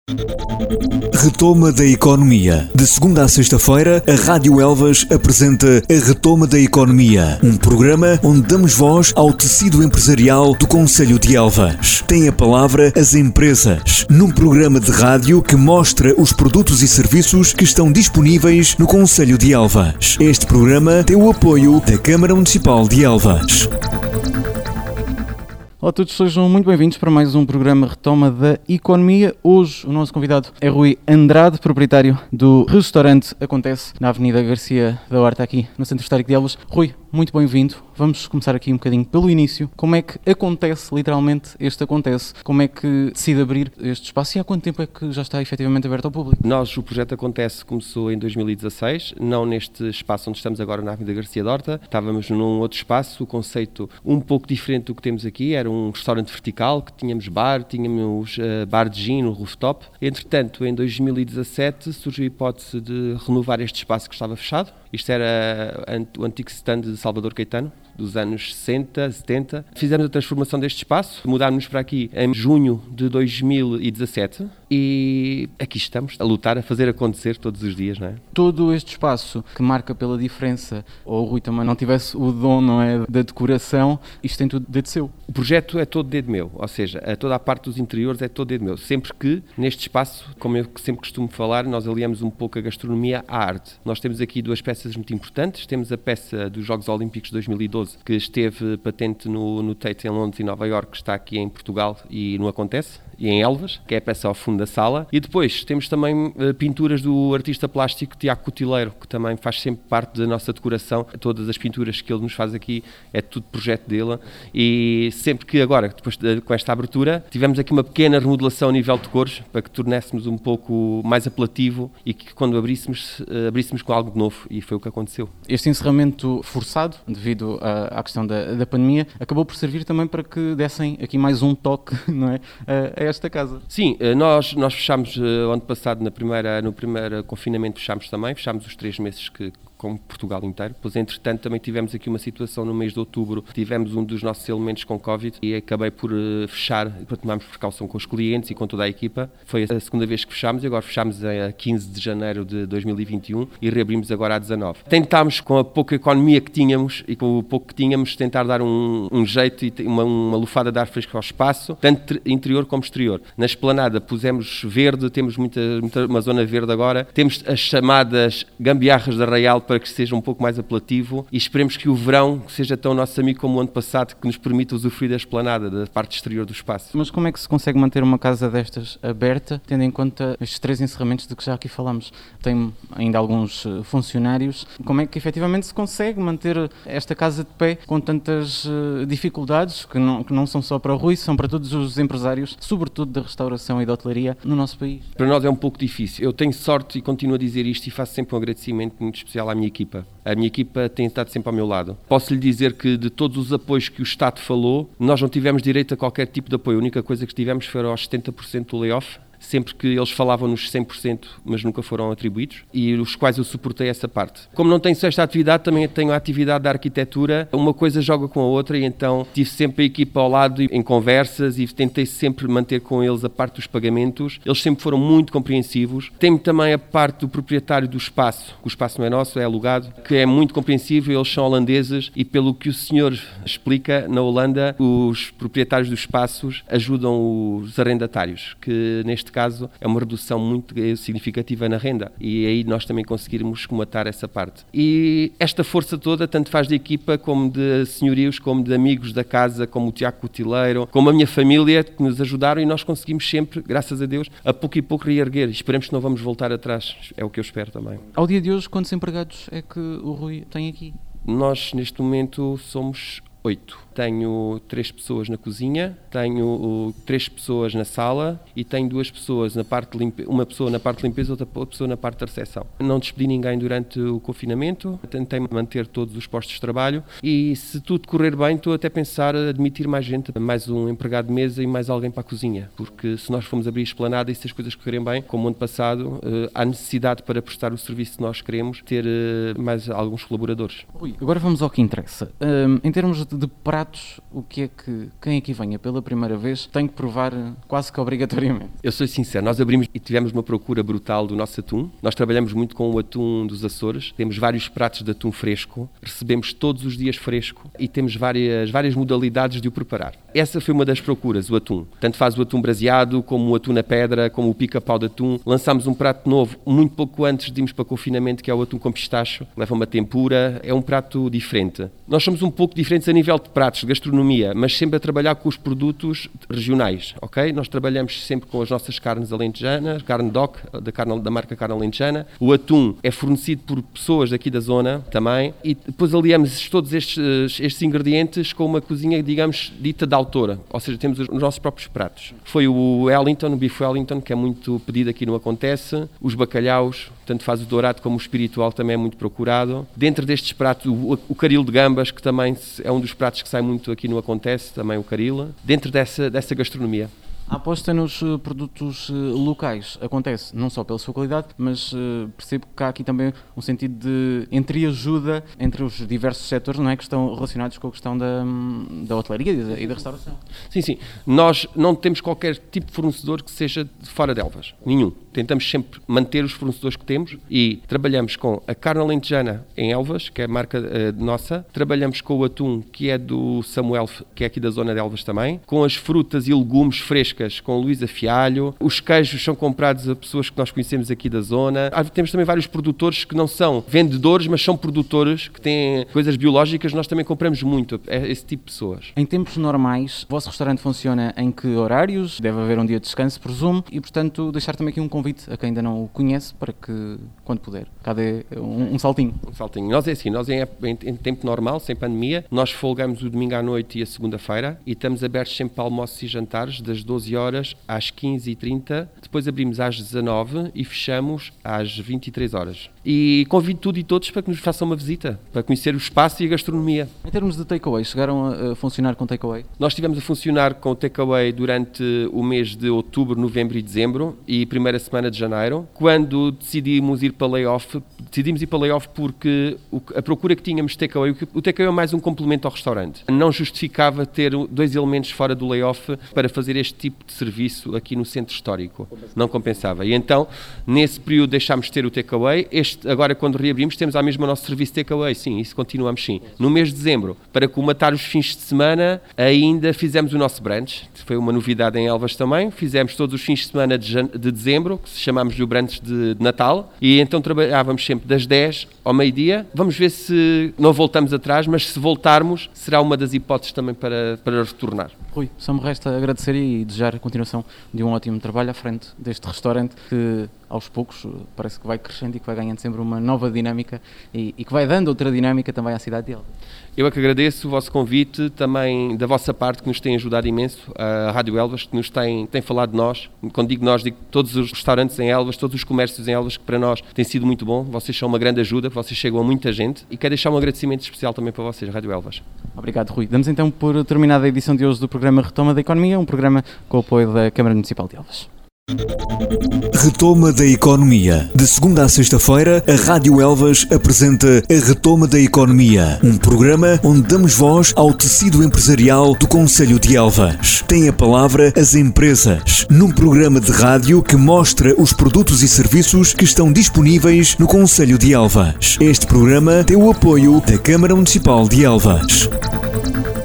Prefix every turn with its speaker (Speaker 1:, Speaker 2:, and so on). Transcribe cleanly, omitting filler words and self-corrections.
Speaker 1: Retoma da Economia. De segunda a sexta-feira, a Rádio Elvas apresenta a Retoma da Economia, um programa onde damos voz ao tecido empresarial do concelho de Elvas. Tem a palavra as empresas, num programa de rádio que mostra os produtos e serviços que estão disponíveis no concelho de Elvas. Este programa tem o apoio da Câmara Municipal de Elvas.
Speaker 2: Olá a todos, sejam muito bem-vindos para mais um programa Retoma da Economia. Hoje o nosso convidado é Rui Andrade, proprietário do restaurante Acontece, na Avenida Garcia da Horta, aqui no Centro Histórico de Elvas. Rui, muito bem-vindo. Vamos começar aqui um bocadinho pelo início. Como é que acontece, literalmente, este Acontece? Como é que decide abrir este espaço e há quanto tempo é que já está efetivamente aberto ao público?
Speaker 3: O projeto Acontece começou em 2016, não neste espaço onde estamos agora na Avenida Garcia da Horta. Estávamos num outro espaço, o conceito um pouco diferente do que temos aqui, era um restaurante vertical, que tínhamos bar de gin no rooftop. Entretanto, em 2017 surgiu a hipótese de renovar este espaço que estava fechado. Isto era o antigo stand de Salvador Caetano, dos anos 60, 70. Fizemos a transformação deste espaço, mudámos para aqui em junho de 2017 e aqui estamos a lutar, a fazer acontecer todos os dias, não é?
Speaker 2: Todo este espaço que marca pela diferença, ou o Rui também não tivesse o dom, não é, da decoração, isto tem tudo dedo seu.
Speaker 3: O projeto é todo dedo meu, ou seja, toda a parte dos interiores é todo dedo meu. Sempre que, neste espaço, como eu sempre costumo falar, nós aliamos um pouco a gastronomia à arte. Nós temos aqui duas peças muito importantes. Temos a peça dos Jogos Olímpicos de 2012, que esteve patente no Tate em Londres e Nova Iorque, que está aqui em Portugal e não Acontece, e em Elvas, que é a peça ao fundo da sala. E depois temos também pinturas do artista plástico Tiago Cotileiro, que também faz sempre parte da nossa decoração. Todas as pinturas que ele nos faz aqui é tudo projeto dele. E sempre que agora, depois com esta abertura, tivemos aqui uma pequena remodelação a nível de cores, para que tornássemos um pouco mais apelativo e que quando abríssemos com algo novo. E foi o que aconteceu.
Speaker 2: Este encerramento forçado, devido à questão da pandemia, acabou por servir também para que dessem aqui mais um toque, não é, a esta casa.
Speaker 3: Sim, nós fechámos ano passado, no primeiro confinamento fechámos os 3 meses com Portugal inteiro. Pois, entretanto, também tivemos aqui uma situação no mês de outubro, tivemos um dos nossos elementos com Covid e acabei por fechar, para tomarmos precaução com os clientes e com toda a equipa. Foi a segunda vez que fechámos e agora fechámos a 15 de janeiro de 2021 e reabrimos agora a 19. Tentámos, com a pouca economia que tínhamos e com o pouco que tínhamos, tentar dar um jeito e uma lufada de ar fresco ao espaço, tanto interior como exterior. Na esplanada pusemos verde, temos uma zona verde agora, temos as chamadas gambiarras de Arraial para que seja um pouco mais apelativo e esperemos que o verão seja tão nosso amigo como o ano passado, que nos permita usufruir da esplanada, da parte exterior do espaço.
Speaker 2: Mas como é que se consegue manter uma casa destas aberta, tendo em conta estes 3 encerramentos de que já aqui falamos? Tem ainda alguns funcionários. Como é que efetivamente se consegue manter esta casa de pé com tantas dificuldades, que não são só para o Rui, são para todos os empresários, sobretudo da restauração e da hotelaria no nosso país?
Speaker 3: Para nós é um pouco difícil. Eu tenho sorte e continuo a dizer isto e faço sempre um agradecimento muito especial à minha equipa. A minha equipa tem estado sempre ao meu lado. Posso lhe dizer que de todos os apoios que o Estado falou, nós não tivemos direito a qualquer tipo de apoio. A única coisa que tivemos foi aos 70% do layoff, sempre que eles falavam nos 100%, mas nunca foram atribuídos, e os quais eu suportei essa parte. Como não tenho só esta atividade, também tenho a atividade da arquitetura, uma coisa joga com a outra, e então tive sempre a equipa ao lado em conversas e tentei sempre manter com eles a parte dos pagamentos. Eles sempre foram muito compreensivos. Tenho também a parte do proprietário do espaço, que o espaço não é nosso, é alugado, que é muito compreensivo. Eles são holandeses e, pelo que o senhor explica, na Holanda, os proprietários dos espaços ajudam os arrendatários, que neste caso é uma redução muito significativa na renda, e aí nós também conseguirmos comatar essa parte. E esta força toda, tanto faz de equipa como de senhorios, como de amigos da casa, como o Tiago Cotileiro, como a minha família, que nos ajudaram, e nós conseguimos sempre, graças a Deus, a pouco e pouco reerguer. Esperemos que não vamos voltar atrás, é o que eu espero também.
Speaker 2: Ao dia de hoje, quantos empregados é que o Rui tem aqui?
Speaker 3: Nós, neste momento, somos 8. Tenho 3 pessoas na cozinha, tenho 3 pessoas na sala e tenho 2 pessoas na parte de limpeza, uma pessoa na parte de limpeza e outra pessoa na parte da recepção. Não despedi ninguém durante o confinamento, tentei manter todos os postos de trabalho e, se tudo correr bem, estou até a pensar a admitir mais gente, mais um empregado de mesa e mais alguém para a cozinha, porque se nós formos abrir a esplanada e se as coisas correrem bem, como o ano passado, há necessidade para prestar o serviço que nós queremos, ter mais alguns colaboradores.
Speaker 2: Rui, agora vamos ao que interessa. Em termos de de pratos, quem aqui venha pela primeira vez tem que provar quase que obrigatoriamente?
Speaker 3: Eu sou sincero, nós abrimos e tivemos uma procura brutal do nosso atum. Nós trabalhamos muito com o atum dos Açores, temos vários pratos de atum fresco, recebemos todos os dias fresco e temos várias modalidades de o preparar. Essa foi uma das procuras, o atum. Tanto faz o atum braseado, como o atum na pedra, como o pica-pau de atum. Lançámos um prato novo muito pouco antes de irmos para confinamento, que é o atum com pistacho. Leva uma tempura, é um prato diferente. Nós somos um pouco diferentes a nível de pratos, de gastronomia, mas sempre a trabalhar com os produtos regionais, ok? Nós trabalhamos sempre com as nossas carnes alentejanas, carne DOC, da marca Carne Alentejana. O atum é fornecido por pessoas daqui da zona também e depois aliamos todos estes ingredientes com uma cozinha, digamos, dita de autora, ou seja, temos os nossos próprios pratos. Foi o Wellington, o bife Wellington, que é muito pedido aqui no Acontece, os bacalhaus, tanto faz o dourado como o espiritual, também é muito procurado. Dentro destes pratos, o caril de gambas, que também é um dos pratos que sai muito aqui no Acontece, também o caril, dentro dessa gastronomia.
Speaker 2: A aposta nos produtos locais acontece não só pela sua qualidade, mas percebo que há aqui também um sentido de entreajuda entre os diversos setores, não é, que estão relacionados com a questão da hotelaria e da restauração.
Speaker 3: Sim. Nós não temos qualquer tipo de fornecedor que seja de fora de Elvas. Nenhum. Tentamos sempre manter os fornecedores que temos e trabalhamos com a carne alentejana em Elvas, que é a marca nossa. Trabalhamos com o atum, que é do Samuel, que é aqui da zona de Elvas também. Com as frutas e legumes frescas, com Luísa Fialho. Os queijos são comprados a pessoas que nós conhecemos aqui da zona. Temos também vários produtores que não são vendedores, mas são produtores que têm coisas biológicas. Nós também compramos muito esse tipo de pessoas.
Speaker 2: Em tempos normais, o vosso restaurante funciona em que horários? Deve haver um dia de descanso, presumo, e portanto deixar também aqui um convite a quem ainda não o conhece para que, quando puder, cá dê um saltinho. Um saltinho.
Speaker 3: Nós em tempo normal, sem pandemia, nós folgamos o domingo à noite e a segunda-feira e estamos abertos sempre para almoços e jantares das 12 horas às 15h30, depois abrimos às 19h e fechamos às 23 horas. E convido tudo e todos para que nos façam uma visita, para conhecer o espaço e a gastronomia.
Speaker 2: Em termos de takeaway, chegaram a funcionar com takeaway?
Speaker 3: Nós estivemos a funcionar com takeaway durante o mês de outubro, novembro e dezembro e primeira semana de janeiro. Quando decidimos ir para layoff porque a procura que tínhamos de takeaway, o takeaway é mais um complemento ao restaurante. Não justificava ter dois elementos fora do layoff para fazer este tipo de serviço aqui no centro histórico. Não compensava. E então, nesse período deixámos de ter o takeaway. Agora, quando reabrimos, temos à mesma nosso serviço de takeaway. Sim, isso continuamos sim. No mês de dezembro, para comatar os fins de semana, ainda fizemos o nosso brunch. Foi uma novidade em Elvas também. Fizemos todos os fins de semana de dezembro, que chamámos de brunch de Natal. E então trabalhávamos sempre das 10 ao meio-dia. Vamos ver se não voltamos atrás, mas se voltarmos, será uma das hipóteses também para retornar.
Speaker 2: Rui, só me resta agradecer e desejar a continuação de um ótimo trabalho à frente deste restaurante que aos poucos parece que vai crescendo e que vai ganhando sempre uma nova dinâmica e que vai dando outra dinâmica também à cidade de Elvas.
Speaker 3: Eu é que agradeço o vosso convite, também da vossa parte, que nos tem ajudado imenso, a Rádio Elvas, que nos tem falado de nós. Quando digo nós, digo todos os restaurantes em Elvas, todos os comércios em Elvas, que para nós tem sido muito bom. Vocês são uma grande ajuda, vocês chegam a muita gente e quero deixar um agradecimento especial também para vocês, Rádio Elvas.
Speaker 2: Obrigado, Rui. Damos então por terminada a edição de hoje do programa Retoma da Economia, um programa com o apoio da Câmara Municipal de Elvas.
Speaker 1: Retoma da Economia. De segunda a sexta-feira, a Rádio Elvas apresenta a Retoma da Economia, um programa onde damos voz ao tecido empresarial do concelho de Elvas. Tem a palavra as empresas, num programa de rádio que mostra os produtos e serviços que estão disponíveis no concelho de Elvas. Este programa tem o apoio da Câmara Municipal de Elvas.